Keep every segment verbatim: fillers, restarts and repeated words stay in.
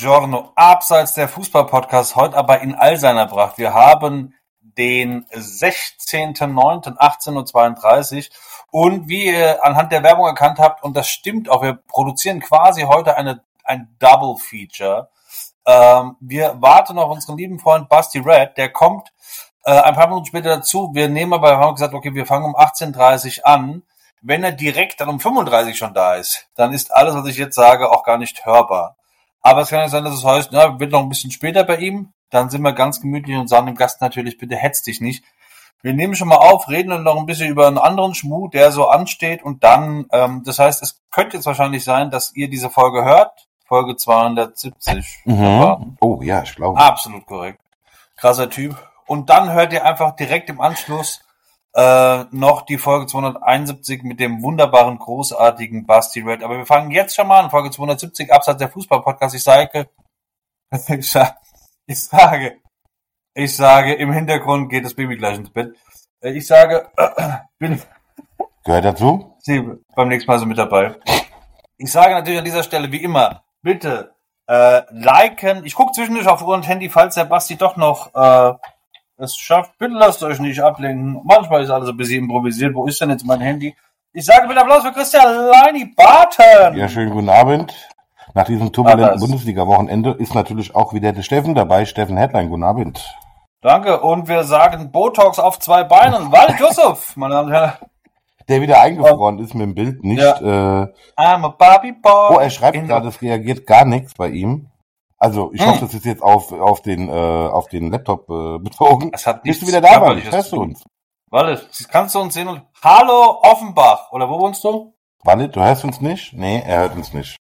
Buongiorno, abseits der Fußball-Podcast, heute aber in all seiner Pracht. Wir haben den sechzehnten neunten achtzehn Uhr zweiunddreißig und wie ihr anhand der Werbung erkannt habt, und das stimmt auch, wir produzieren quasi heute eine ein Double Feature. Ähm, wir warten auf unseren lieben Freund Basti Red, der kommt äh, ein paar Minuten später dazu. Wir nehmen aber, wir haben gesagt, okay, wir fangen um achtzehn Uhr dreißig an. Wenn er direkt dann um fünfunddreißig schon da ist, dann ist alles, was ich jetzt sage, auch gar nicht hörbar. Aber es kann ja sein, dass es heißt, na, wird noch ein bisschen später bei ihm. Dann sind wir ganz gemütlich und sagen dem Gast natürlich, bitte hetz dich nicht. Wir nehmen schon mal auf, reden dann noch ein bisschen über einen anderen Schmuh, der so ansteht. Und dann, ähm, das heißt, es könnte jetzt wahrscheinlich sein, dass ihr diese Folge hört. Folge zweihundertsiebzig. Mhm. Oh ja, ich glaube. Absolut korrekt. Krasser Typ. Und dann hört ihr einfach direkt im Anschluss äh, noch die Folge zweihunderteinundsiebzig mit dem wunderbaren, großartigen Basti Red. Aber wir fangen jetzt schon mal an, Folge zweihundertsiebzig, Abseits der Fußball-Podcast. Ich sage, ich sage, ich sage, ich sage, im Hintergrund geht das Baby gleich ins Bett. Ich sage, äh, bin, gehört dazu? Sie beim nächsten Mal so mit dabei. Ich sage natürlich an dieser Stelle, wie immer, bitte äh, liken. Ich gucke zwischendurch auf Uhr und Handy, falls der Basti doch noch äh, es schafft. Bitte lasst euch nicht ablenken. Manchmal ist alles ein bisschen improvisiert. Wo ist denn jetzt mein Handy? Ich sage bitte Applaus für Christian Leini Barton. Ja, schönen guten Abend. Nach diesem turbulenten Bundesliga-Wochenende ist natürlich auch wieder der Steffen dabei. Steffen Headline, guten Abend. Danke. Und wir sagen Botox auf zwei Beinen. Walid Yusuf, meine Damen und Herren. Der wieder eingefroren oh. ist mit dem Bild, nicht. Ja. Äh, I'm a Barbie Boy. Oh, er schreibt gerade, es reagiert gar nichts bei ihm. Also, ich hm. hoffe, das ist jetzt auf, auf den, äh, auf den Laptop äh, bezogen. Es hat Bist du wieder da, Walid? Hörst du uns? Walid, kannst du uns sehen? Und Hallo, Offenbach. Oder wo wohnst du? Walid, du hörst uns nicht? Nee, er hört uns nicht.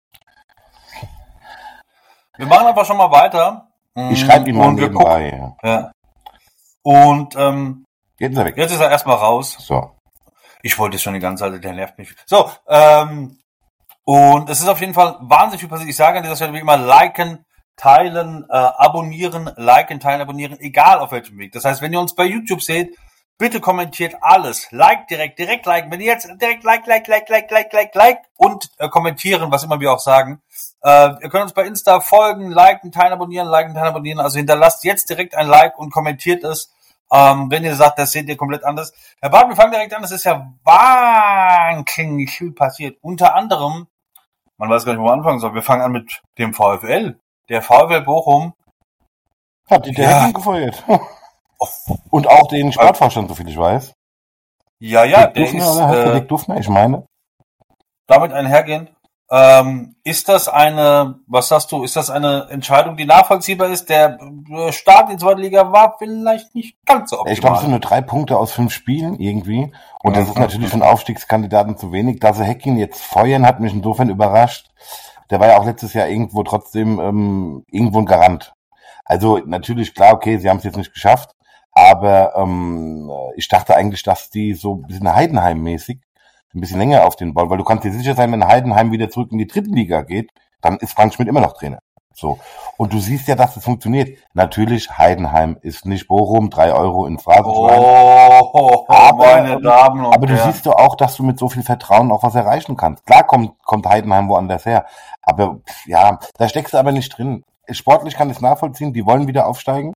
Wir machen einfach schon mal weiter. Ich schreibe ihm mal nebenbei. Ja. Und, ähm, jetzt ist er weg. Jetzt ist er erstmal raus. So. Ich wollte es schon die ganze Zeit, der nervt mich. So, ähm, und es ist auf jeden Fall wahnsinnig viel passiert. Ich sage an dieser Stelle wie immer, liken, teilen, äh, abonnieren, liken, teilen, abonnieren, egal auf welchem Weg. Das heißt, wenn ihr uns bei YouTube seht, bitte kommentiert alles. Like direkt, direkt liken. Wenn ihr jetzt direkt like, like, like, like, like, like, like und äh, kommentieren, was immer wir auch sagen. Äh, ihr könnt uns bei Insta folgen, liken, teilen, abonnieren, liken, teilen, abonnieren. Also hinterlasst jetzt direkt ein Like und kommentiert es. Ähm, wenn ihr sagt, das seht ihr komplett anders. Herr Barth, wir fangen direkt an. Es ist ja wahnsinnig viel passiert. Unter anderem, man weiß gar nicht, wo man anfangen soll. Wir fangen an mit dem VfL. Der VfL Bochum hat die Direkt ja. gefeuert. Und auch den Sportvorstand, so viel ich weiß. Ja, ja, der Dufner, ist... Oder? Äh, Dick Dufner, ich meine. Damit einhergehend. Ähm, ist das eine, was sagst du, ist das eine Entscheidung, die nachvollziehbar ist? Der Start in die zweite Liga war vielleicht nicht ganz so optimal. Ich glaube, es sind nur drei Punkte aus fünf Spielen irgendwie. Und das ist natürlich für einen Aufstiegskandidaten zu wenig. Dass sie Hecking jetzt feuern, hat mich insofern überrascht. Der war ja auch letztes Jahr irgendwo trotzdem ähm, irgendwo ein Garant. Also natürlich, klar, okay, sie haben es jetzt nicht geschafft. Aber ähm, ich dachte eigentlich, dass die so ein bisschen Heidenheim-mäßig ein bisschen länger auf den Ball, weil du kannst dir sicher sein, wenn Heidenheim wieder zurück in die dritte Liga geht, dann ist Frank Schmidt immer noch Trainer. So. Und du siehst ja, dass das funktioniert. Natürlich, Heidenheim ist nicht Bochum, drei Euro in Phrasenschwein. Oh, oh, oh, aber, meine Damen und aber du siehst doch auch, dass du mit so viel Vertrauen auch was erreichen kannst. Klar kommt, kommt Heidenheim woanders her. Aber, ja, da steckst du aber nicht drin. Sportlich kann ich es nachvollziehen, die wollen wieder aufsteigen.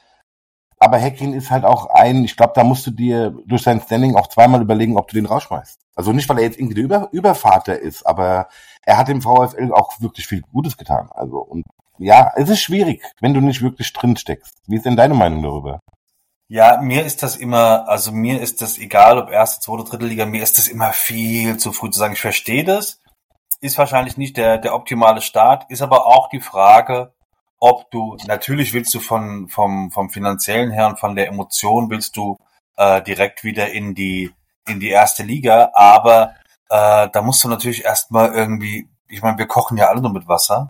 Aber Hecking ist halt auch ein, ich glaube, da musst du dir durch sein Standing auch zweimal überlegen, ob du den rausschmeißt. Also nicht, weil er jetzt irgendwie der Über- Übervater ist, aber er hat dem VfL auch wirklich viel Gutes getan. Also, und ja, es ist schwierig, wenn du nicht wirklich drin steckst. Wie ist denn deine Meinung darüber? Ja, mir ist das immer, also mir ist das egal, ob erste, zweite, dritte Liga, mir ist das immer viel zu früh zu sagen. Ich verstehe das, ist wahrscheinlich nicht der, der optimale Start, ist aber auch die Frage, ob du, natürlich willst du von, vom, vom finanziellen her und von der Emotion willst du äh, direkt wieder in die, in die erste Liga, aber äh, da musst du natürlich erstmal irgendwie, ich meine, wir kochen ja alle nur mit Wasser.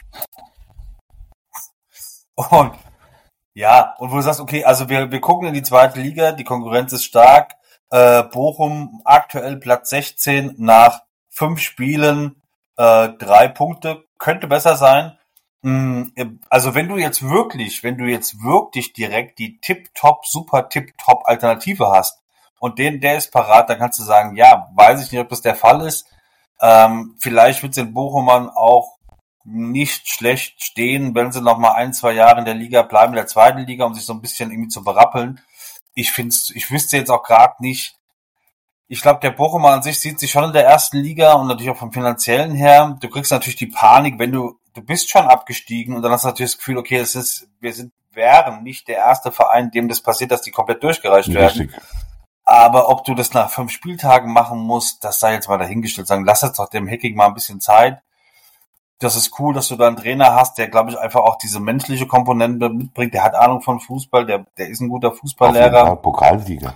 Und ja, und wo du sagst, okay, also wir, wir gucken in die zweite Liga, die Konkurrenz ist stark, äh, Bochum aktuell Platz sechzehn nach fünf Spielen, äh, drei Punkte, könnte besser sein. Also wenn du jetzt wirklich, wenn du jetzt wirklich direkt die Tip-Top, super Tip-Top Alternative hast und den, der ist parat, dann kannst du sagen, ja, weiß ich nicht, ob das der Fall ist. Ähm, vielleicht wird es den Bochumern auch nicht schlecht stehen, wenn sie noch mal ein, zwei Jahre in der Liga bleiben, in der zweiten Liga, um sich so ein bisschen irgendwie zu berappeln. Ich find's, ich wüsste jetzt auch gerade nicht, ich glaube, der Bochumer an sich sieht sich schon in der ersten Liga und natürlich auch vom Finanziellen her. Du kriegst natürlich die Panik, wenn du, du bist schon abgestiegen und dann hast du natürlich das Gefühl, okay, es ist, wir sind, wären nicht der erste Verein, dem das passiert, dass die komplett durchgereicht werden. Richtig. Aber ob du das nach fünf Spieltagen machen musst, das sei jetzt mal dahingestellt. Sagen, lass jetzt doch dem Hacking mal ein bisschen Zeit. Das ist cool, dass du da einen Trainer hast, der, glaube ich, einfach auch diese menschliche Komponente mitbringt. Der hat Ahnung von Fußball, der, der ist ein guter Fußballlehrer. Pokalsieger.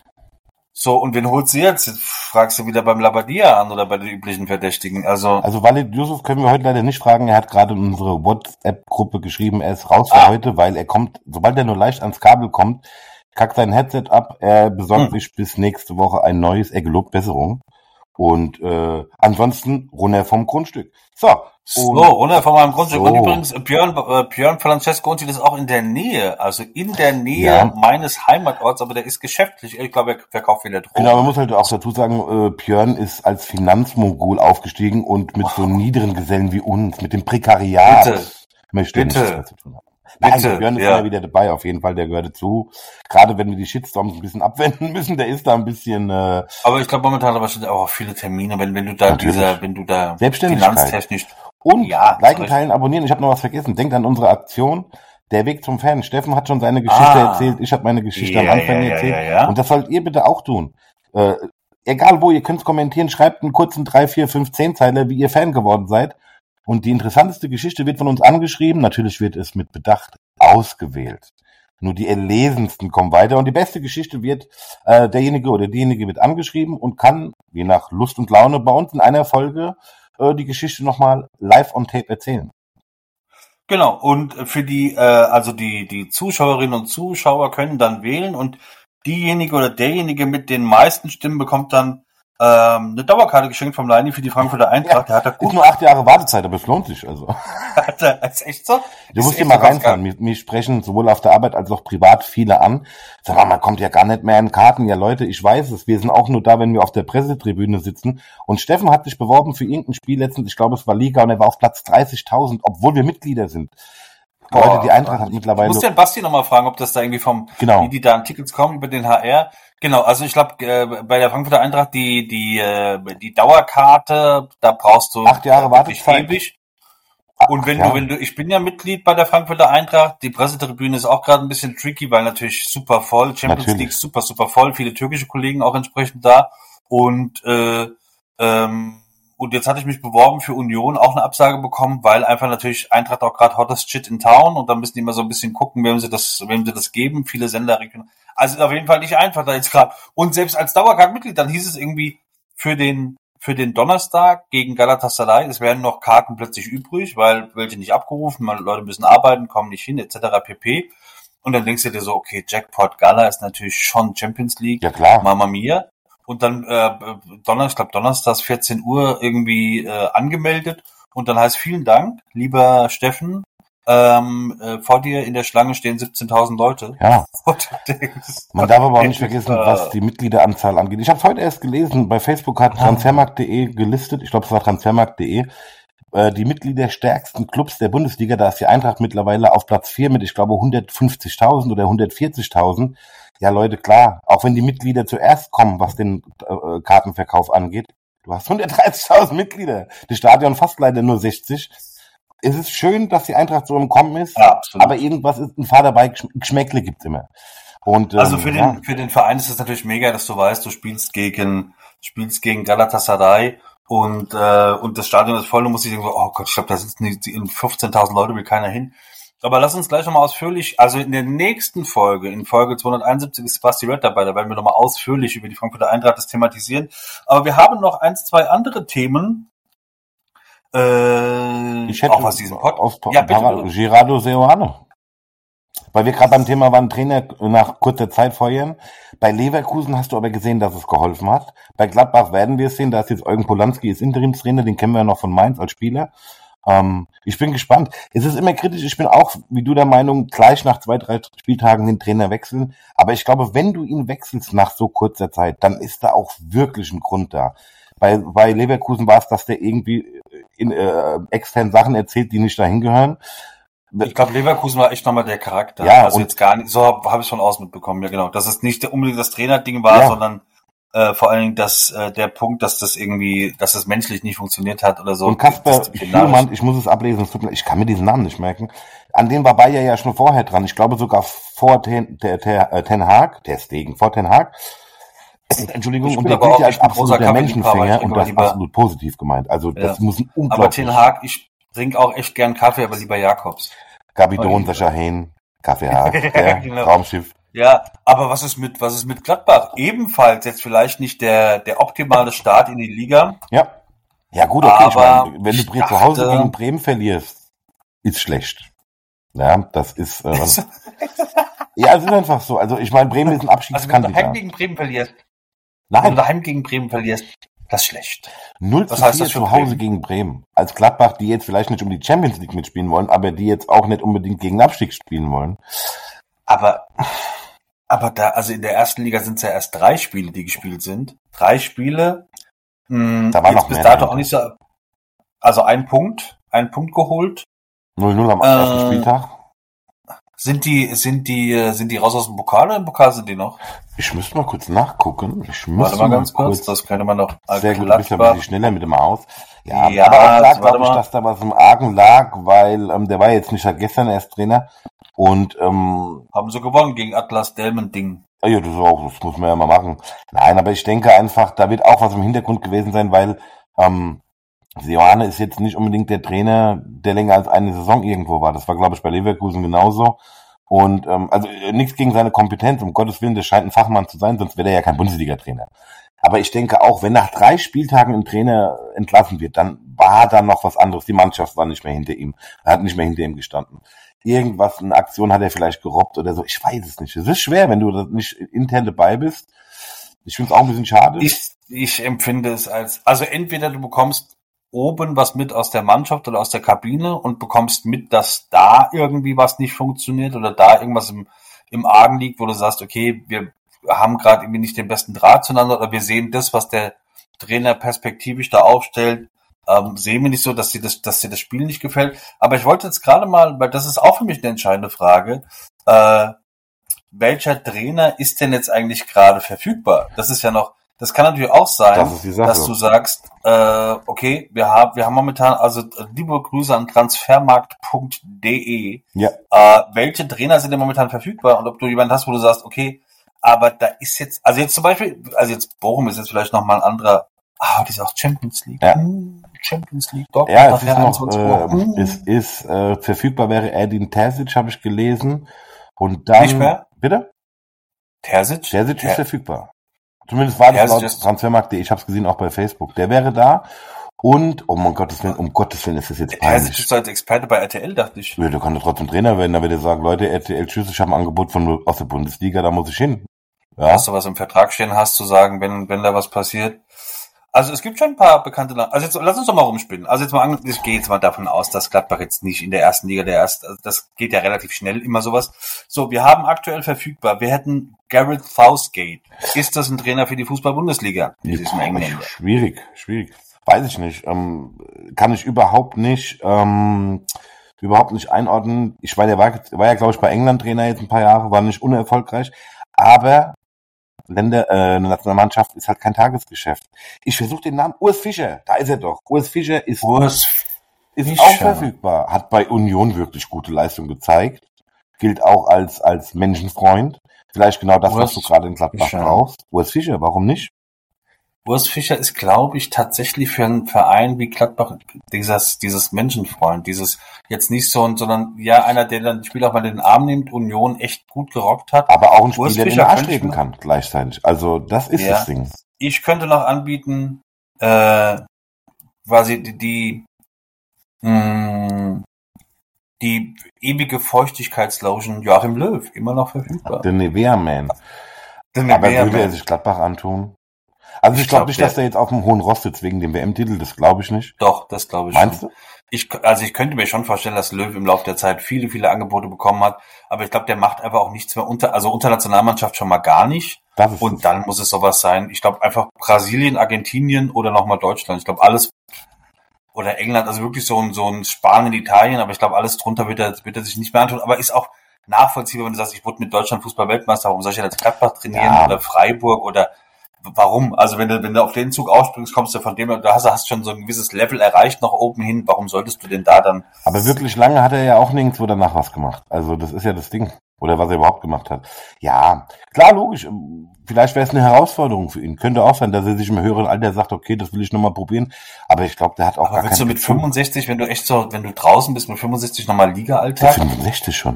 So, und wen holst du jetzt? Jetzt fragst du wieder beim Labadia an oder bei den üblichen Verdächtigen. Also, Also Walid Yusuf können wir heute leider nicht fragen. Er hat gerade in unsere WhatsApp-Gruppe geschrieben, er ist raus für Ah. heute, weil er kommt, sobald er nur leicht ans Kabel kommt, kackt sein Headset ab, er besorgt Hm. sich bis nächste Woche ein neues, er gelobt Besserung. Und äh, ansonsten runter vom Grundstück. So. so, Und runter von meinem Grundstück. so. Und übrigens, Björn, äh, Björn Francesco und das ist auch in der Nähe, also in der Nähe Ja. meines Heimatorts, aber der ist geschäftlich. Ich glaube, er verkauft wieder Drogen. Genau, man muss halt auch dazu sagen, äh, Björn ist als Finanzmogul aufgestiegen und mit so niederen Gesellen wie uns, mit dem Prekariat, Bitte. möchte er Bitte. nichts mehr zu tun haben. Nein, Bitte, Björn ist ja. immer wieder dabei, auf jeden Fall, der gehört dazu. Gerade wenn wir die Shitstorms ein bisschen abwenden müssen, der ist da ein bisschen äh, Aber ich glaube, momentan aber schon auch viele Termine, wenn, wenn du da Natürlich. dieser, wenn du da Selbstständigkeit. finanztechnisch, und Ja, liken, richtig. teilen, abonnieren. Ich habe noch was vergessen. Denkt an unsere Aktion. Der Weg zum Fan. Steffen hat schon seine Geschichte Ah. erzählt. Ich habe meine Geschichte Ja, am Anfang ja, ja, erzählt. ja, ja. Und das sollt ihr bitte auch tun. Äh, egal wo, ihr könnt's kommentieren. Schreibt einen kurzen drei, vier, fünf, zehn Zeiler, wie ihr Fan geworden seid. Und die interessanteste Geschichte wird von uns angeschrieben. Natürlich wird es mit Bedacht ausgewählt. Nur die erlesensten kommen weiter. Und die beste Geschichte wird, äh, derjenige oder diejenige wird angeschrieben und kann, je nach Lust und Laune, bei uns in einer Folge äh, die Geschichte nochmal live on tape erzählen. Genau, und für die, äh, also die, die Zuschauerinnen und Zuschauer können dann wählen und diejenige oder derjenige mit den meisten Stimmen bekommt dann ähm, eine Dauerkarte geschenkt vom Leini für die Frankfurter Eintracht. Der hat da Ist gut, nur acht Jahre Wartezeit, aber es lohnt sich. Also. hat er, ist echt so? Du Ist musst hier echt mal so ganz reinfahren. Mir, mir sprechen sowohl auf der Arbeit als auch privat viele an. Sag mal, man kommt ja gar nicht mehr in Karten. Ja Leute, ich weiß es. Wir sind auch nur da, wenn wir auf der Pressetribüne sitzen. Und Steffen hat sich beworben für irgendein Spiel letztens. Ich glaube, es war Liga und er war auf Platz dreißigtausend, obwohl wir Mitglieder sind. Leute, die Eintracht hat Ich mittlerweile... muss den Basti nochmal fragen, ob das da irgendwie vom, Genau. wie die da an Tickets kommen über den H R. Genau, also ich glaube, äh, bei der Frankfurter Eintracht, die, die, äh, die Dauerkarte, da brauchst du Acht Jahre wirklich Wartezeit. ewig. Und wenn ja. du, wenn du, ich bin ja Mitglied bei der Frankfurter Eintracht, die Pressetribüne ist auch gerade ein bisschen tricky, weil natürlich super voll, Champions Natürlich. League super, super voll, viele türkische Kollegen auch entsprechend da. Und, äh, ähm, und jetzt hatte ich mich beworben für Union, auch eine Absage bekommen, weil einfach natürlich Eintracht auch gerade hottest shit in town und dann müssen die immer so ein bisschen gucken, wem sie das, wem sie das geben, viele Sender regional. Also ist auf jeden Fall nicht einfach da jetzt gerade. Und selbst als Dauerkartenmitglied, dann hieß es irgendwie für den, für den Donnerstag gegen Galatasaray, es werden noch Karten plötzlich übrig, weil welche nicht abgerufen, weil Leute müssen arbeiten, kommen nicht hin, et cetera pp. Und dann denkst du dir so, okay, Jackpot Gala ist natürlich schon Champions League, Ja klar. Mamma Mia. Und dann äh, Donnerstag, ich glaube Donnerstags vierzehn Uhr irgendwie äh, angemeldet. Und dann heißt vielen Dank, lieber Steffen, ähm, äh, vor dir in der Schlange stehen siebzehntausend Leute. Ja. Und du denkst, Man darf aber auch nicht vergessen, äh, was die Mitgliederanzahl angeht. Ich habe es heute erst gelesen, bei Facebook hat transfermarkt punkt de gelistet, ich glaube es war transfermarkt punkt de, äh, die Mitgliederstärksten Clubs der Bundesliga, da ist die Eintracht mittlerweile auf Platz vier mit, ich glaube, hundertfünfzigtausend oder hundertvierzigtausend. Ja Leute, klar, auch wenn die Mitglieder zuerst kommen, was den äh, Kartenverkauf angeht, du hast hundertdreißigtausend Mitglieder, das Stadion fast leider nur sechzig. Es ist schön, dass die Eintracht so im Kommen ist, Ja, absolut. aber irgendwas ist ein Fahr dabei, Geschm- Geschmäckle gibt's immer. Und, ähm, Also für den, ja, für den Verein ist es natürlich mega, dass du weißt, du spielst gegen, spielst gegen Galatasaray und, äh, und das Stadion ist voll, du musst dich denken, so, oh Gott, ich glaube, da sitzen die fünfzehntausend Leute, will keiner hin. Aber lass uns gleich nochmal ausführlich, also in der nächsten Folge, in Folge zweihunderteinundsiebzig ist Basti Red dabei, da werden wir nochmal ausführlich über die Frankfurter Eintracht das thematisieren. Aber wir haben noch eins, zwei andere Themen, äh, ich hätte auch aus diesem Pod. aus Ja, bitte, Para- bitte. Gerardo Seoane. Weil wir gerade beim Thema waren, Trainer nach kurzer Zeit feuern. Bei Leverkusen hast du aber gesehen, dass es geholfen hat. Bei Gladbach werden wir es sehen, da ist jetzt Eugen Polanski, ist Interimstrainer, den kennen wir ja noch von Mainz als Spieler. Ähm, ich bin gespannt. Es ist immer kritisch, ich bin auch, wie du der Meinung, gleich nach zwei, drei Spieltagen den Trainer wechseln. Aber ich glaube, wenn du ihn wechselst nach so kurzer Zeit, dann ist da auch wirklich ein Grund da. Bei, bei Leverkusen war es, dass der irgendwie in äh, externen Sachen erzählt, die nicht dahin gehören. Ich glaube, Leverkusen war echt nochmal der Charakter. Ja, also und jetzt gar nicht, so habe hab ich schon aus mitbekommen, ja genau. Dass es nicht unbedingt das Trainerding war, ja. sondern äh, vor allen Dingen dass äh, der Punkt, dass das irgendwie, dass das menschlich nicht funktioniert hat oder so. Und Kasper Schürmann, ich muss es ablesen, es tut mir, ich kann mir diesen Namen nicht merken. An dem war Bayer ja schon vorher dran. Ich glaube sogar vor Ten, Ten, Ten Hag, der Stegen, vor Ten Hag. Entschuldigung, Ich und bin der aber gilt auch ja als echt ein großer absoluter Kaffeeliebhaber. Ich Menschenfänger trinke und aber das lieber, absolut positiv gemeint. Also das ja. muss ein Aber unglaublich. Ten Hag, ich trinke auch echt gern Kaffee, aber lieber Jakobs. Gabidon, Oh, Sascha Hehn, Kaffee Hag, der genau. Raumschiff. Ja, aber was ist mit, was ist mit Gladbach? Ebenfalls jetzt vielleicht nicht der, der optimale Start in die Liga. Ja. Ja gut, okay, ich Aber meine, wenn du ich Bre- zu Hause dachte- gegen Bremen verlierst, ist schlecht. Ja, das ist, äh, ja, es ist einfach so. Also ich meine, Bremen ist ein Also wenn du daheim Abstiegskandidat. gegen Bremen verlierst, wenn du Nein, daheim gegen Bremen verlierst, das ist schlecht. null Was zu heißt vier das für zu Hause Bremen? gegen Bremen. Als Gladbach, die jetzt vielleicht nicht um die Champions League mitspielen wollen, aber die jetzt auch nicht unbedingt gegen den Abstieg spielen wollen. Aber, aber da, also in der ersten Liga sind es ja erst drei Spiele, die gespielt sind. Drei Spiele. Mh, Da war jetzt noch bis mehr dato dahinter. auch nicht so. Also ein Punkt, ein Punkt geholt. null null am Äh, ersten Spieltag. Sind die, sind die, äh, sind die raus aus dem Pokal oder im Pokal sind die noch? Ich müsste mal kurz nachgucken. Ich Warte müsste mal mal ganz kurz, kurz. das könnte man noch. Sehr gut, du bist ja ein bisschen schneller mit dem Aus. Ja, Ja, aber auch da warte glaube ich, mal. dass da was im Argen lag, weil ähm, der war jetzt nicht seit gestern erst Trainer. Und ähm, Haben sie gewonnen gegen Atlas Delmen-Ding. ah ja, das, ist auch, das muss man ja mal machen. Nein, aber ich denke einfach, da wird auch was im Hintergrund gewesen sein, weil ähm, Sioane ist jetzt nicht unbedingt der Trainer, der länger als eine Saison irgendwo war. Das war, glaube ich, bei Leverkusen genauso. Und ähm, also äh, nichts gegen seine Kompetenz, um Gottes Willen, der scheint ein Fachmann zu sein, sonst wäre er ja kein Bundesliga-Trainer. Aber ich denke auch, wenn nach drei Spieltagen ein Trainer entlassen wird, dann war da noch was anderes. Die Mannschaft war nicht mehr hinter ihm, er hat nicht mehr hinter ihm gestanden. Irgendwas, eine Aktion hat er vielleicht gerobbt oder so, ich weiß es nicht. Es ist schwer, wenn du da nicht intern dabei bist. Ich finde es auch ein bisschen schade. Ich, ich empfinde es als, also entweder du bekommst oben was mit aus der Mannschaft oder aus der Kabine und bekommst mit, dass da irgendwie was nicht funktioniert oder da irgendwas im, im Argen liegt, wo du sagst, okay, wir haben gerade irgendwie nicht den besten Draht zueinander oder wir sehen das, was der Trainer perspektivisch da aufstellt, ähm, sehen wir nicht so, dass dir das, dass dir das Spiel nicht gefällt. Aber ich wollte jetzt gerade mal, weil das ist auch für mich eine entscheidende Frage, äh, welcher Trainer ist denn jetzt eigentlich gerade verfügbar? Das ist ja noch, das kann natürlich auch sein, Das ist die Sache. dass du sagst, äh, okay, wir haben, wir haben momentan, also äh, liebe Grüße an transfermarkt punkt de, Ja. äh, welche Trainer sind denn momentan verfügbar und ob du jemanden hast, wo du sagst, okay, aber da ist jetzt, also jetzt zum Beispiel, also jetzt Bochum ist jetzt vielleicht nochmal ein anderer, ah, das ist auch Champions League. Ja. Hm, Champions League, doch. Ja, es ist nachher noch, einundzwanzig Uhr. äh, Hm. es ist äh, verfügbar wäre Edin Terzic, habe ich gelesen. Und dann, Nicht mehr? bitte? Terzic? Terzic Ter- ist verfügbar. Zumindest war das Terzic laut ist- Transfermarkt.de, ich habe es gesehen, auch bei Facebook. Der wäre da. Und, oh mein Gottes Willen, um Gottes Willen ist das jetzt Terzic peinlich. ist als Experte bei R T L, dachte ich. Ja, der kann doch trotzdem Trainer werden, da wird er sagen, Leute, R T L, tschüss, ich habe ein Angebot von aus der Bundesliga, da muss ich hin. Ja, Dass du was im Vertrag stehen hast, zu sagen, wenn, wenn da was passiert. Also es gibt schon ein paar bekannte Namen. Also jetzt lass uns doch mal rumspinnen. Also jetzt mal an, ich gehe jetzt mal davon aus, dass Gladbach jetzt nicht in der ersten Liga der erste, also das geht ja relativ schnell, immer sowas. So, wir haben aktuell verfügbar, wir hätten Gareth Southgate. Ist das ein Trainer für die Fußball-Bundesliga? Das ist ein Engländer. schwierig, schwierig. Weiß ich nicht. Ähm, kann ich überhaupt nicht, ähm, überhaupt nicht einordnen. Ich war, der war, war ja, glaube ich, bei England Trainer jetzt ein paar Jahre, war nicht unerfolgreich. Aber Länder, äh, eine Nationalmannschaft ist halt kein Tagesgeschäft. Ich versuche den Namen, Urs Fischer, da ist er doch. Urs Fischer ist, Urs ist Fischer. auch verfügbar. Hat bei Union wirklich gute Leistung gezeigt. Gilt auch als, als Menschenfreund. Vielleicht genau das, Urs was du gerade in Gladbach Fischer. brauchst. Urs Fischer, warum nicht? Urs Fischer ist, glaube ich, tatsächlich für einen Verein wie Gladbach dieses, dieses Menschenfreund, dieses jetzt nicht so, ein- sondern ja, einer, der dann die Spieler auch mal in den Arm nimmt, Union echt gut gerockt hat. Aber auch ein Urs Spieler, den Fischer er könnte ich anstreben mir- kann, gleichzeitig. Also, das ist Ja. das Ding. Ich könnte noch anbieten, äh, quasi die, die, mh, die ewige Feuchtigkeitslotion Joachim Löw, immer noch verfügbar. Der Nivea-Man. Den Aber Nivea würde er Man. sich Gladbach antun? Also ich, ich glaube glaub nicht, der, dass der jetzt auf dem hohen Ross sitzt wegen dem W M-Titel, das glaube ich nicht. Doch, das glaube ich Meinst schon. du? Ich, also ich könnte mir schon vorstellen, dass Löw im Laufe der Zeit viele, viele Angebote bekommen hat, aber ich glaube, der macht einfach auch nichts mehr unter, also unter Nationalmannschaft schon mal gar nicht. Das ist und dann muss es sowas sein. Ich glaube einfach Brasilien, Argentinien oder nochmal Deutschland. Ich glaube alles oder England, also wirklich so ein, so ein Spanien, Italien, aber ich glaube alles drunter wird er, wird er sich nicht mehr antun, aber ist auch nachvollziehbar, wenn du sagst, ich wurde mit Deutschland Fußball-Weltmeister, warum soll ich jetzt Gladbach trainieren ja. oder Freiburg oder warum? Also wenn du, wenn du auf den Zug aufspringst, kommst du von dem, du hast, hast schon so ein gewisses Level erreicht nach oben hin, warum solltest du denn da dann? Aber wirklich lange hat er ja auch nirgendwo danach was gemacht. Also das ist ja das Ding. Oder was er überhaupt gemacht hat. Ja, klar, logisch. Vielleicht wäre es eine Herausforderung für ihn. Könnte auch sein, dass er sich im höheren Alter sagt, okay, das will ich nochmal probieren. Aber ich glaube, der hat auch Aber gar willst du mit Bezug. fünfundsechzig, wenn du echt so, wenn du draußen bist mit fünfundsechzig nochmal Liga-Alltag? fünfundsechzig schon.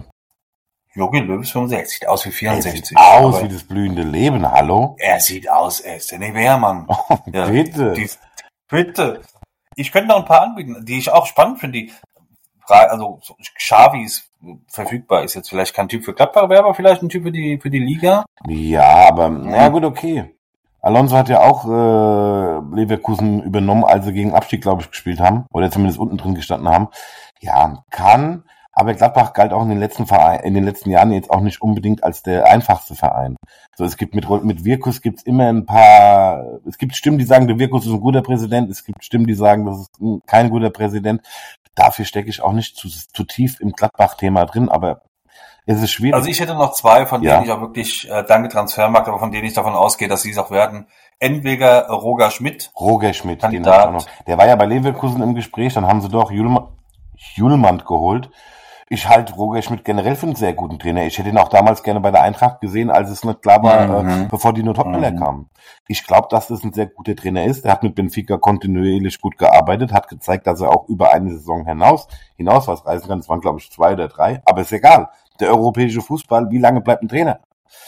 Jogi Löw ist fünfundsechzig, sieht aus wie vierundsechzig. Er sieht aus wie das blühende Leben, hallo? Er sieht aus, er ist der Wehrmann. Oh, ja, bitte. Die, bitte. Ich könnte noch ein paar anbieten, die ich auch spannend finde. Die, also Xavi ist verfügbar, ist jetzt vielleicht kein Typ für Gladbach, wäre aber vielleicht ein Typ für die für die Liga. Ja, aber na ja, gut, okay. Alonso hat ja auch äh, Leverkusen übernommen, als sie gegen Abstieg, glaube ich, gespielt haben. Oder zumindest unten drin gestanden haben. Ja, kann. Aber Gladbach galt auch in den letzten Verein, in den letzten Jahren jetzt auch nicht unbedingt als der einfachste Verein. So, es gibt mit, mit Wirkus gibt's immer ein paar, es gibt Stimmen, die sagen, der Wirkus ist ein guter Präsident, es gibt Stimmen, die sagen, das ist kein guter Präsident. Dafür stecke ich auch nicht zu, zu tief im Gladbach-Thema drin, aber es ist schwierig. Also ich hätte noch zwei, von denen ja. ich auch wirklich, äh, danke Transfermarkt, aber von denen ich davon ausgehe, dass sie es auch werden. Entweder Roger Schmidt. Roger Schmidt, den hab ich auch noch. Der war ja bei Leverkusen im Gespräch, dann haben sie doch Julm, Julmand geholt. Ich halte Roger Schmidt generell für einen sehr guten Trainer. Ich hätte ihn auch damals gerne bei der Eintracht gesehen, als es nicht klar war, mhm. äh, bevor Dino Topmöller mhm. kam. Ich glaube, dass das ein sehr guter Trainer ist. Er hat mit Benfica kontinuierlich gut gearbeitet, hat gezeigt, dass er auch über eine Saison hinaus, hinaus was reißen kann. Es waren, glaube ich, zwei oder drei. Aber ist egal. Der europäische Fußball, wie lange bleibt ein Trainer?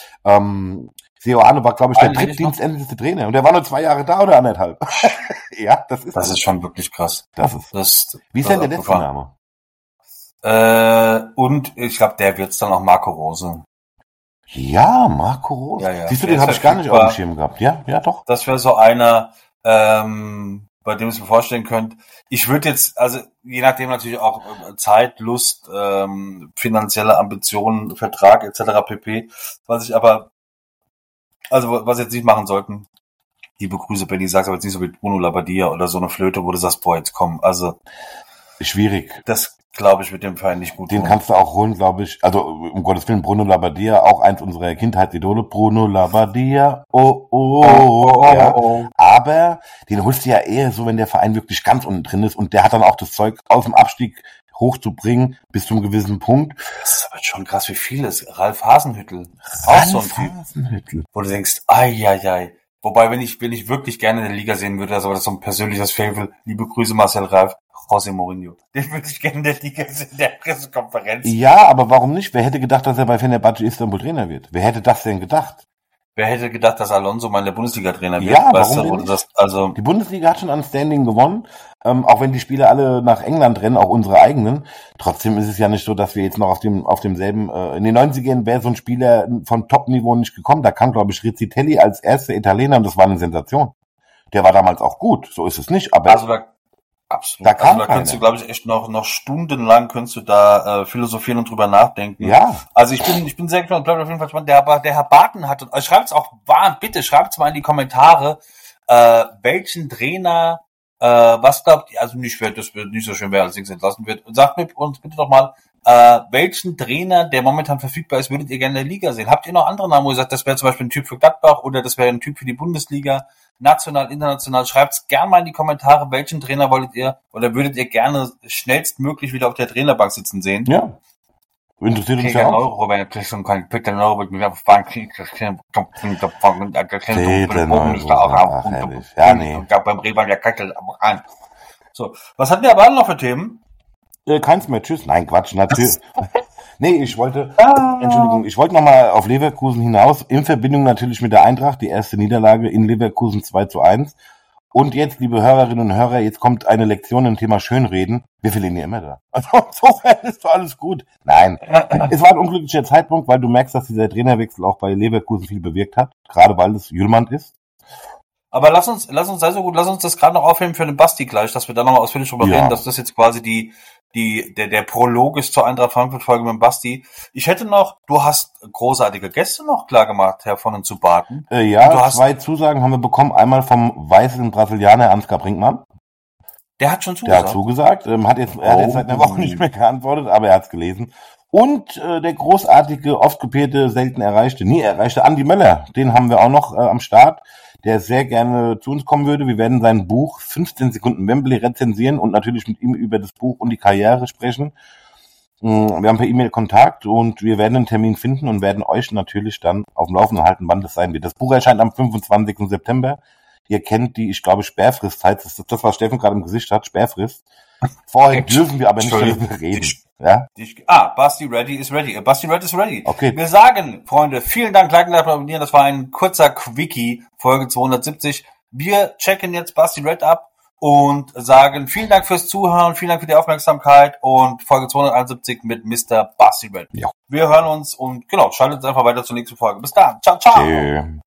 Ähm, Seoane war, glaube ich, der drittdienstälteste Trainer. Und der war nur zwei Jahre da oder anderthalb. Ja, das ist Das ist schon wirklich krass. Das ist. Das, wie ist denn der letzte Name? Äh, und ich glaube, der wird's dann auch Marco Rose. Ja, Marco Rose. Ja, ja. Siehst du, den habe ich gar nicht auf dem Schirm gehabt. Ja, ja, doch. Das wäre so einer, ähm, bei dem ich mir vorstellen könnt. Ich würde jetzt, also je nachdem natürlich auch Zeit, Lust, ähm, finanzielle Ambitionen, Vertrag et cetera pp. Was ich aber, also was jetzt nicht machen sollten, liebe Grüße, Benny, sag's aber jetzt nicht so wie Bruno Labbadia oder so eine Flöte, wo du sagst, boah, jetzt komm, also schwierig. Das glaube ich, mit dem Verein nicht gut. Den tun. Kannst du auch holen, glaube ich. Also, um Gottes Willen, Bruno Labbadia, auch eins unserer Kindheitsidole. Bruno Labbadia, oh, oh, oh, oh, oh, ja. oh. Aber den holst du ja eher so, wenn der Verein wirklich ganz unten drin ist und der hat dann auch das Zeug aus dem Abstieg hochzubringen bis zu einem gewissen Punkt. Das ist aber schon krass, wie viel ist. Ralf Hasenhüttl. Ralf so Hasenhüttl. Wo du denkst, ai, ai, ai. Wobei, wenn ich, wenn ich wirklich gerne in der Liga sehen würde, also das ist so ein persönliches Faivel. Liebe Grüße, Marcel Ralf. José Mourinho. Den würde ich gerne in der Liga sehen, in der Pressekonferenz. Ja, aber warum nicht? Wer hätte gedacht, dass er bei Fenerbahce Istanbul Trainer wird? Wer hätte das denn gedacht? Wer hätte gedacht, dass Alonso mal in der Bundesliga Trainer wird? Ja, weißt warum du, denn das, also die Bundesliga hat schon an Standing gewonnen, ähm, auch wenn die Spieler alle nach England rennen, auch unsere eigenen. Trotzdem ist es ja nicht so, dass wir jetzt noch auf dem auf demselben, äh, in den neunzigern wäre so ein Spieler von Top-Niveau nicht gekommen. Da kam, glaube ich, Rizzitelli als erster Italiener und das war eine Sensation. Der war damals auch gut, so ist es nicht, aber also da Absolut. Da, also da könntest du, glaube ich, echt noch noch stundenlang könntest du da äh, philosophieren und drüber nachdenken. Ja. Also ich bin ich bin sehr gespannt, bleibt auf jeden Fall spannend. Der, der Herr Barton hat, also schreibt's auch, bitte schreibt's mal in die Kommentare, äh, welchen Trainer, äh, was glaubt ihr, also nicht schwer, das wird nicht so schön, wer als Dings entlassen wird. Und sagt mir uns bitte doch mal, äh, welchen Trainer, der momentan verfügbar ist, würdet ihr gerne in der Liga sehen? Habt ihr noch andere Namen, wo ihr sagt, das wäre zum Beispiel ein Typ für Gladbach oder das wäre ein Typ für die Bundesliga? National, international, schreibt's gerne mal in die Kommentare, welchen Trainer wolltet ihr oder würdet ihr gerne schnellstmöglich wieder auf der Trainerbank sitzen sehen? Ja. Interessiert uns ja auch. Euro, wenn ihr schon kein Peter Euro mit mir fahren kriegt, das kann ja, nee. Beim Rehbein der Kackel an. So, was hatten wir aber noch für Themen? Äh, keins mehr, tschüss. Nein, Quatsch, natürlich. Nee, ich wollte, ah. Entschuldigung, ich wollte nochmal auf Leverkusen hinaus, in Verbindung natürlich mit der Eintracht, die erste Niederlage in Leverkusen zwei zu eins. Und jetzt, liebe Hörerinnen und Hörer, jetzt kommt eine Lektion im Thema Schönreden. Wir verlieren ja immer da. Also, insofern ist doch alles gut. Nein, es war ein unglücklicher Zeitpunkt, weil du merkst, dass dieser Trainerwechsel auch bei Leverkusen viel bewirkt hat, gerade weil es Julmand ist. Aber lass uns, lass uns, sei so gut, lass uns das gerade noch aufheben für den Basti gleich, dass wir da nochmal ausführlich drüber Ja. reden, dass das jetzt quasi die, die, der, der Prolog ist zur Eintracht Frankfurt-Folge mit dem Basti. Ich hätte noch, du hast großartige Gäste noch klar gemacht, Herr von den Zubaten. Äh, ja, Du hast- zwei Zusagen haben wir bekommen. Einmal vom weißen Brasilianer Ansgar Brinkmann. Der hat schon Der hat zugesagt. zugesagt. Ähm, hat jetzt, er hat jetzt Oh. seit einer Woche nicht mehr geantwortet, aber er hat es gelesen. Und äh, der großartige, oft kopierte, selten erreichte, nie erreichte Andi Möller. Den haben wir auch noch äh, am Start, der sehr gerne zu uns kommen würde. Wir werden sein Buch fünfzehn Sekunden Wembley rezensieren und natürlich mit ihm über das Buch und die Karriere sprechen. Mm, Wir haben per E-Mail Kontakt und wir werden einen Termin finden und werden euch natürlich dann auf dem Laufenden halten, wann das sein wird. Das Buch erscheint am fünfundzwanzigsten September. Ihr kennt die, ich glaube, Sperrfristzeit. Das ist das, was Steffen gerade im Gesicht hat, Sperrfrist. Vorher dürfen wir aber nicht Entschuldigung. darüber reden. Ja? Ich, ah, Basti Ready is ready. Äh, Basti Ready is ready. Okay. Wir sagen, Freunde, vielen Dank, liken, liken, abonnieren. Das war ein kurzer Quickie, Folge zweihundertsiebzig. Wir checken jetzt Basti Red ab und sagen vielen Dank fürs Zuhören, vielen Dank für die Aufmerksamkeit und Folge zweihunderteinundsiebzig mit Mister Basti Red. Ja. Wir hören uns und genau, schaltet uns einfach weiter zur nächsten Folge. Bis dann. Ciao, ciao. Tschö.